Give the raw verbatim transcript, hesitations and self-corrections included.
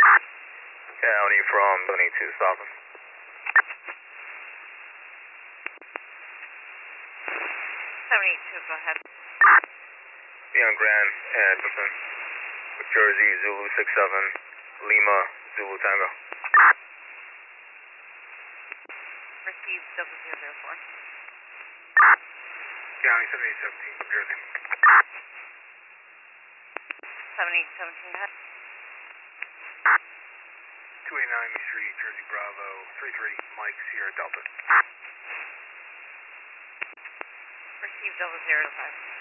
County from seventy-two Southern. seventy-two, go ahead. Beyond Grand Anderson, Jersey, Zulu six seven, Lima, Zulu Tango. Received double zero zero four. County seventy-eight seventeen, New Jersey. seventy-eight seventeen, go ahead. two eighty-nine East Street, Jersey Bravo, three three, Mike, Sierra Delta. Received double zero five.